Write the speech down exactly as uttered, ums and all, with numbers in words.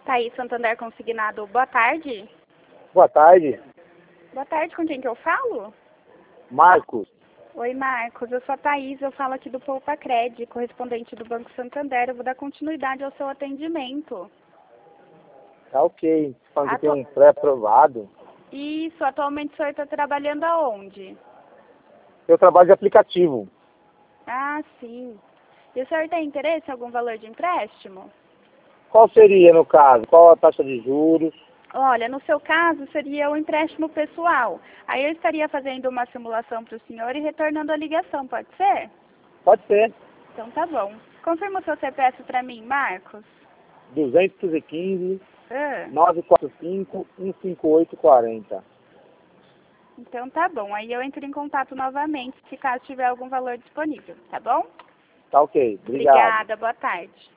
Thaís Santander Consignado, boa tarde. Boa tarde. Boa tarde, com quem que eu falo? Marcos. Oi, Marcos, eu sou a Thaís, eu falo aqui do Poupa Cred, correspondente do Banco Santander. Eu vou dar continuidade ao seu atendimento. Tá ok. Falando que Atu... tem um pré-aprovado. Isso, atualmente o senhor está trabalhando aonde? Eu trabalho de aplicativo. Ah, sim. E o senhor tem interesse em algum valor de empréstimo? Qual seria, no caso? Qual a taxa de juros? Olha, no seu caso seria o empréstimo pessoal. Aí eu estaria fazendo uma simulação para o senhor e retornando a ligação, pode ser? Pode ser. Então tá bom. Confirma o seu C P F para mim, Marcos. duzentos e quinze, Ah, novecentos e quarenta e cinco, cento e cinquenta e oito, quarenta. então tá bom. Aí eu entro em contato novamente se caso tiver algum valor disponível, tá bom? Tá ok. Obrigado. Obrigada, boa tarde.